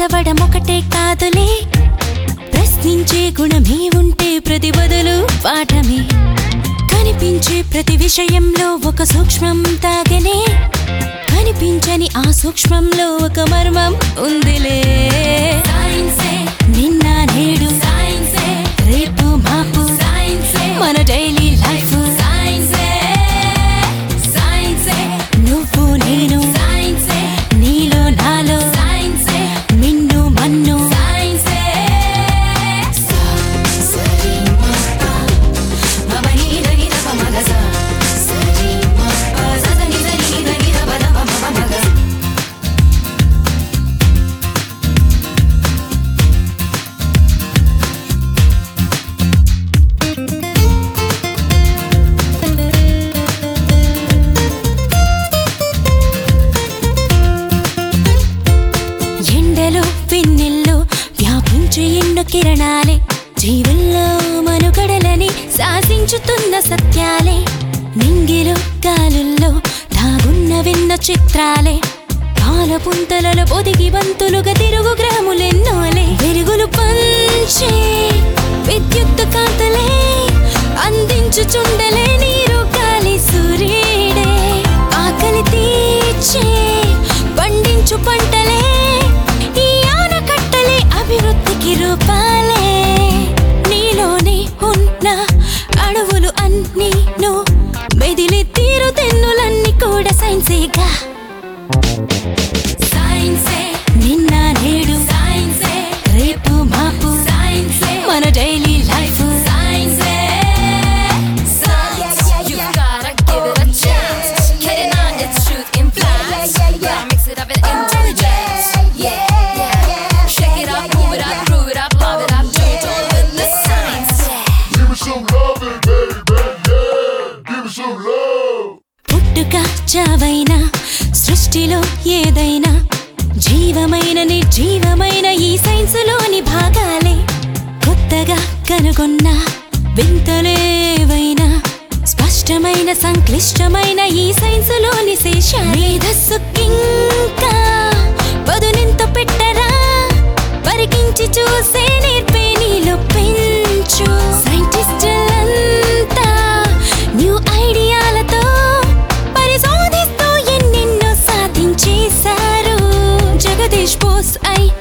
చదవడం ఒకటే కాదులే, ప్రశ్నించే గుణమే ఉంటే ప్రతి బదులు పాఠమే. కనిపించే ప్రతి విషయంలో ఒక సూక్ష్మం తాగనే, కనిపించని ఆ సూక్ష్మంలో ఒక మర్మం ఉందిలే. నిన్న నేడు రేపు మాపు మన డైలీ లైఫ్. నువ్వు నేను నీలో నాలో మిన్ను మన్ను. పిన్నెల్లో వ్యాపించే ఎన్నో కిరణాలే, జీవుల్లో మనుగడలని శాసించుతున్న సత్యాలే. నింగిలో గాలుల్లో దాగున్నవెన్న చిత్రాలే, కాలపుంతలలో పొదిగి బంతులుగా తిరుగు గ్రాములెన్నోలే. వెలుగులు పంచే విద్యుత్ కాంతులే, అందించుచుండలే నీరు గాలి సూర్యుడే. ఆకలి తీర్చే పండించు పంటలే, అభివృద్ధికి రూపాలే. నీలోనే ఉన్న అడవులు అన్నీ మెదిలి తీరు తెన్నులన్నీ కూడా సైన్సేగా. నిన్న నేడు రేపు మాపు మన డైలీ లైఫ్. పుట్టుక చావైనా సృష్టిలో ఏదైనా జీవమైన నిర్జీవమైన ఈ సైన్సులోని భాగాలే. కొత్తగా కనుగొన్న వింతలేవైనా స్పష్టమైన సంక్లిష్టమైన ఈ సైన్సులోని శేషాలే. మేధస్సుకింకా పదునెంత పెట్టరా, పరికించి చూసే నేర్పే నీలో పెంచు. సైంటిస్టులంతా న్యూ ఐడియాలతో పరిశోధిస్తూ ఎన్నెన్నో సాధించేశారు. జగదీష్ బోస్